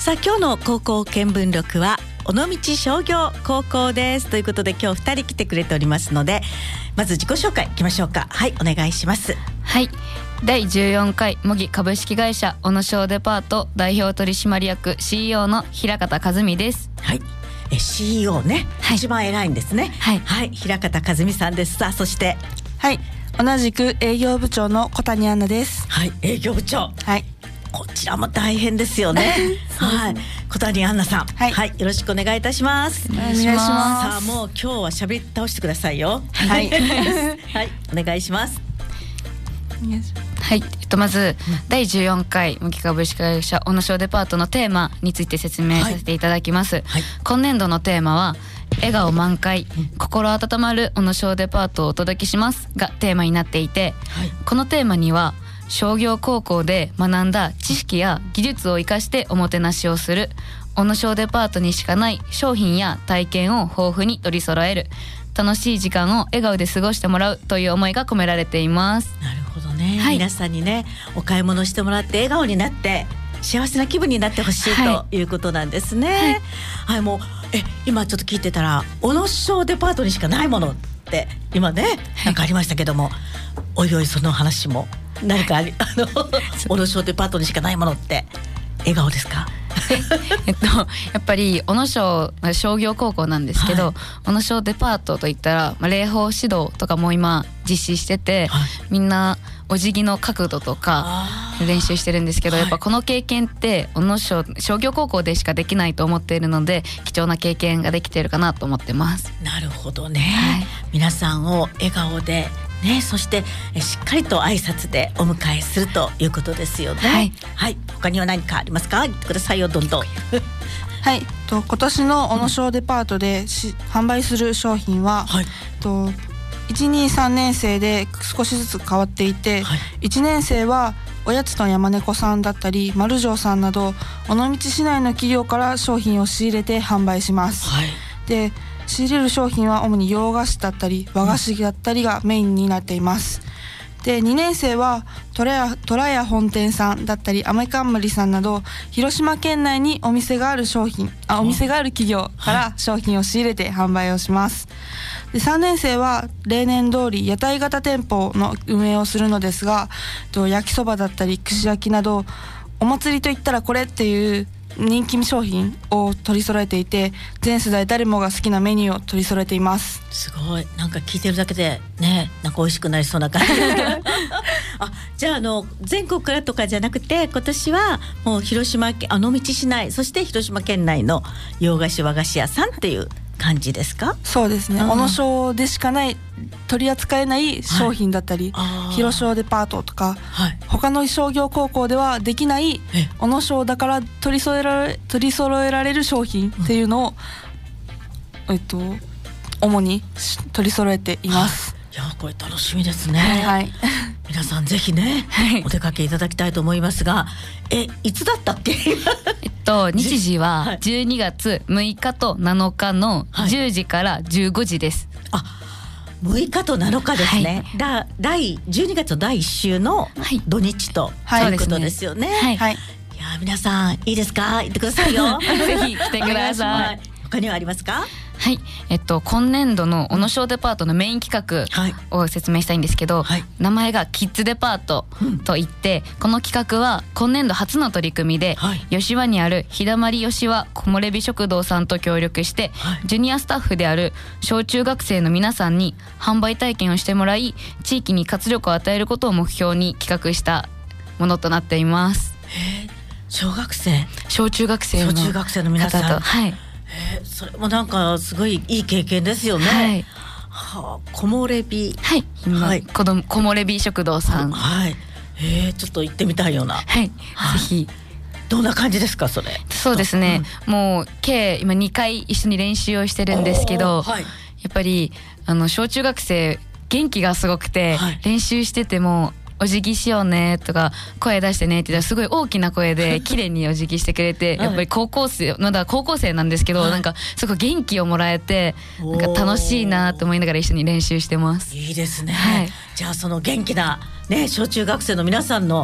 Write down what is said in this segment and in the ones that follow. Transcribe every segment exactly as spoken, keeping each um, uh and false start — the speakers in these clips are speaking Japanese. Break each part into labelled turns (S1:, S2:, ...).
S1: さあ今日の高校見聞録は尾道商業高校ですということで、今日ふたり来てくれておりますので、まず自己紹介いきましょうか。はい、お願いします。
S2: はい、だいじゅうよんかい模擬株式会社小野商デパート代表取締役 シーイーオー の平方和美です。
S1: はい、え シーイーオー ね、はい、一番偉いんですね。
S2: はい、
S1: はい、平方和美さんです。さあそして
S3: はい、同じく営業部長の小谷杏奈です。
S1: はい、営業部長、
S3: はい、
S1: こちらも大変ですよね。はい、小谷杏奈さん、はい、はい、よろしくお願いいたします。
S3: お願いします。
S1: さあもう今日は喋り倒してくださいよ。
S3: はい、
S1: はい、お願いします。
S2: はい、えっと、まず、うん、だいじゅうよんかい模擬株式会社小野商デパートのテーマについて説明させていただきます。はいはい、今年度のテーマは笑顔満開、うん、心温まる小野商デパートをお届けしますがテーマになっていて、はい、このテーマには商業高校で学んだ知識や技術を生かしておもてなしをする小野商デパートにしかない商品や体験を豊富に取り揃える楽しい時間を笑顔で過ごしてもらうという思いが込められています。
S1: なるほどね、
S2: はい、
S1: 皆さんにねお買い物してもらって笑顔になって幸せな気分になってほしい、はい、ということなんですね。はい、はい、もうえ今ちょっと聞いてたら小野商デパートにしかないものって今ねなんかありましたけども、はい、おいおいその話も何かありあの小野商デパートにしかないものって笑顔ですか？
S2: えっと、やっぱり小野商商業高校なんですけど、はい、小野商デパートといったら、まあ、礼法指導とかも今実施してて、はい、みんなお辞儀の角度とか練習してるんですけど、やっぱこの経験って小野商商業高校でしかできないと思っているので貴重な経験ができているかなと思ってます。
S1: なるほどね、はい、皆さんを笑顔でね、そしてしっかりと挨拶でお迎えするということですよね。はい、はい、他には何かありますか？言ってくださいよ、どんどん。
S3: はい、と今年の小野商デパートでし、うん、販売する商品は、はい、といち、に、さんねん生で少しずつ変わっていて、はい、いちねん生はおやつと山猫さんだったり丸城さんなど尾道市内の企業から商品を仕入れて販売します。はい、で仕入れる商品は主に洋菓子だったり和菓子だったりがメインになっています。でにねん生はトラヤ、トラヤ本店さんだったりアメカンムリさんなど広島県内にお店がある商品あお店がある企業から商品を仕入れて販売をします。でさんねん生は例年通り屋台型店舗の運営をするのですが、焼きそばだったり串焼きなどお祭りといったらこれっていう人気商品を取り揃えていて、全世代誰もが好きなメニューを取り揃えています。
S1: すごい、なんか聞いてるだけでね、なんか美味しくなりそうな感じあ、じゃあ、あの全国からとかじゃなくて今年はもう広島県尾道市内、そして広島県内の洋菓子和菓子屋さんっていう感じですか？
S3: そうですね、小野商でしかない取り扱えない商品だったり、はい、広商デパートとか、はい、他の商業高校ではできない小野商だから取り揃えられ、取り揃えられる商品っていうのを、うん、えっと主に取り揃えています。
S1: いやこれ楽しみですね。
S3: はい、
S1: 皆さんぜひね、はい、お出かけいただきたいと思いますが、えいつだったっけ？
S2: えっと日時はじゅうにがつむいかとなのかのじゅうじからじゅうごじです。
S1: はい、あ、むいかとなのかですね。はい、だ第じゅうにがつのだいいっ週の土日と、はい、ということですよね。はいはい、いや皆さんいいですか？言ってくださいよ。
S2: ぜひ来てください。
S1: 他にはありますか？
S2: はい、えっと、今年度の小野商デパートのメイン企画を説明したいんですけど、はい、名前がキッズデパートといって、うん、この企画は今年度初の取り組みで、はい、吉和にある日だまり吉和木漏れ日食堂さんと協力して、はい、ジュニアスタッフである小中学生の皆さんに販売体験をしてもらい地域に活力を与えることを目標に企画したものとなっています。
S1: へー、小学生
S2: 小中学生の
S1: 小中学生の皆さんと、
S2: はい、
S1: えー、それもなんかすごいいい経験ですよね。はい、はあ、木漏れ日、
S2: はい、はい、子供木漏れ日食堂さん、
S1: はい、えー、ちょっと行ってみたいような、
S2: はい、はい、ぜひ。
S1: どんな感じですかそれ？
S2: そうですね、うん、もう計今にかい一緒に練習をしてるんですけど、はい、やっぱりあの小中学生元気がすごくて、はい、練習しててもお辞儀しようねとか声出してねって言ったらすごい大きな声で綺麗にお辞儀してくれてやっぱり高校生まだ高校生なんですけど、はい、なんかすごい元気をもらえてなんか楽しいなと思いながら一緒に練習してます。
S1: いいですね、
S2: はい、
S1: じゃあその元気な、ね、小中学生の皆さんの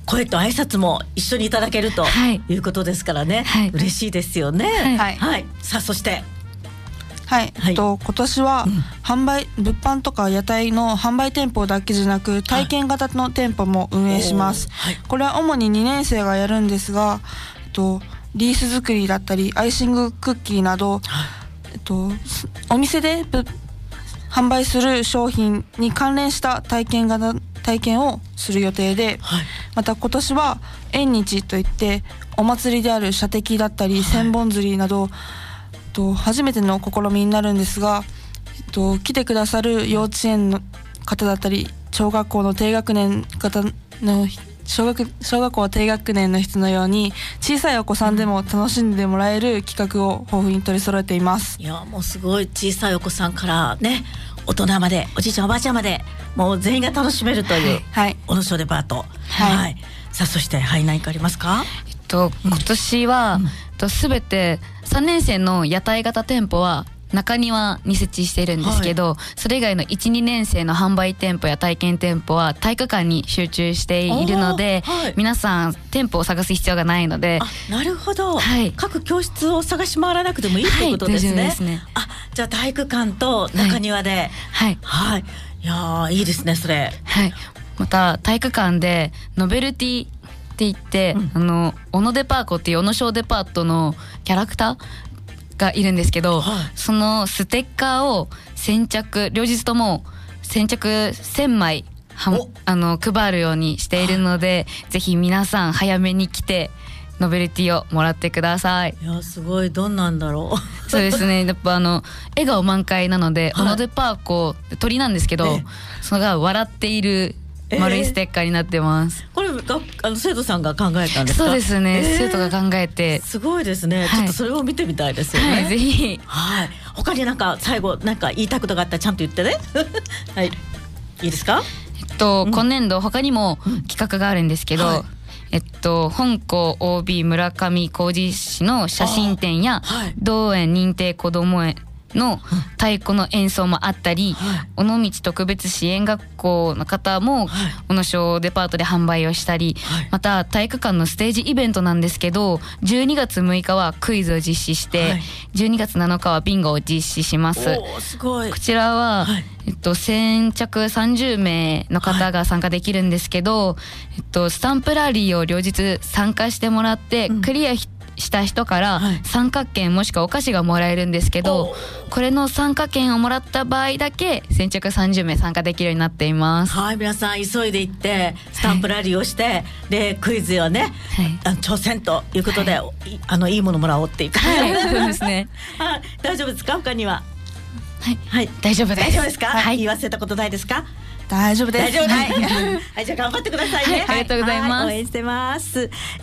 S1: 声と挨拶も一緒にいただけるということですからね、はい、嬉しいですよね。はい、はい、さあそして
S3: はい、はい、と今年は販売、うん、物販とか屋台の販売店舗だけじゃなく体験型の店舗も運営します、はい、これは主ににねん生がやるんですが、えっと、リース作りだったりアイシングクッキーなど、はい、えっと、お店で販売する商品に関連した体験型体験をする予定で、はい、また今年は縁日といってお祭りである射的だったり千本釣りなど、はい、と初めての試みになるんですが、えっと、来てくださる幼稚園の方だったり小学校の低学年方の小学、小学校低学年の人のように小さいお子さんでも楽しんでもらえる企画を豊富に取り揃えています。
S1: いやもうすごい小さいお子さんからね大人までおじいちゃんおばあちゃんまでもう全員が楽しめるという、はい、小野小デパート、はいはい、さあそしてはい何かありますか？
S2: えっと今年は、うん、と全てさんねん生の屋台型店舗は中庭に設置しているんですけど、はい、それ以外のいち、にねん生の販売店舗や体験店舗は体育館に集中しているので、はい、皆さん店舗を探す必要がないので。
S1: あ、なるほど、はい、各教室を探し回らなくてもいいということですね。はい、大丈夫ですね。あ、じゃあ体育館と中庭で、はい、はい、いやーいいですねそれ。
S2: はい、また体育館でノベルティって言って、うん、あの小野デパーコっていう小野小デパートのキャラクターがいるんですけど、はい、そのステッカーを先着両日とも先着せんまいはあの配るようにしているので、はい、ぜひ皆さん早めに来てノベルティをもらってください。
S1: いやすごい、どんなんだろう
S2: そうですね、やっぱあの笑顔満開なので、はい、小野デパーコ鳥なんですけど、それが笑っている丸いステッカーになってます。
S1: えー、これがあの生徒さんが考えたんですか？
S2: そうですね、えー、生徒が考えて。
S1: すごいですね、はい、ちょっとそれを見てみたいですよね。
S2: はい、ぜひ。
S1: はい、他になんか最後なんか言いたいことがあったらちゃんと言ってねはい、いいですか？
S2: えっと、うん、今年度他にも企画があるんですけど、はい、えっと、本校 オービー 村上浩二氏の写真展や、はい、同園認定こども園の太鼓の演奏もあったり、はい、尾道特別支援学校の方も、はい、小野小デパートで販売をしたり、はい、また体育館のステージイベントなんですけど、じゅうにがつむいかはクイズを実施して、はい、じゅうにがつなのかはビンゴを実施します。
S1: おー、すごい。
S2: こちらは、はい、えっと、先着さんじゅうめいの方が参加できるんですけど、はい、えっと、スタンプラリーを両日参加してもらって、うん、クリアした人から参加券もしくはお菓子がもらえるんですけど、はい、これの参加券をもらった場合だけ先着さんじゅうめい参加できるようになっています。
S1: はい、皆さん急いで行ってスタンプラリーをして、はい、でクイズをね、はい、あの挑戦ということで、はい、あのいいものもらおうっていうか、
S2: はい、そうですね
S1: はい、大丈夫ですか？他には。
S2: はい、はい、大丈夫です。
S1: 大丈夫ですか？はい、言い忘れたことないですか？
S3: 大丈夫です。
S1: 大丈夫です。はい、はい、じゃあ頑張ってくださいね。
S2: はい、ありがとうございます。
S1: 応援してます。